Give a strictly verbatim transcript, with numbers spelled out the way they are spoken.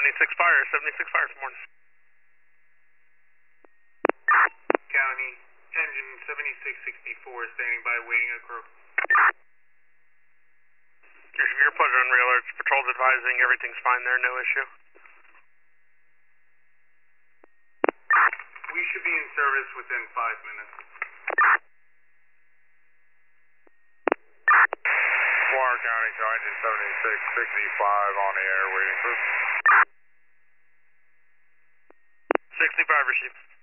seventy-six fire, seventy-six fire this morning. County, engine seventy-six sixty-four standing by waiting a crew. Your, your pleasure on rail alerts. Patrol's advising everything's fine there, no issue. We should be in service within five minutes. Water County, so engine seventy-six sixty-five on the air waiting crew. sixty-five receive.